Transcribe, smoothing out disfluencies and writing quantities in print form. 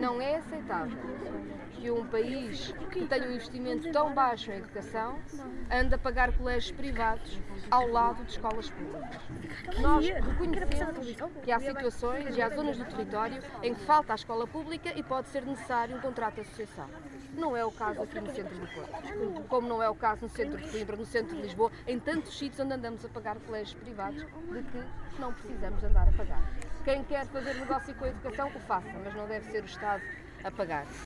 Não é aceitável que um país que tenha um investimento tão baixo em educação ande a pagar colégios privados ao lado de escolas públicas. Nós reconhecemos que há situações e há zonas do território em que falta a escola pública e pode ser necessário um contrato de associação. Não é o caso aqui no centro do Porto, como não é o caso no centro de Coimbra, no centro de Lisboa, em tantos sítios onde andamos a pagar colégios privados de que não precisamos de andar a pagar. Quem quer fazer negócio com a educação, o faça, mas não deve ser o Estado a pagar.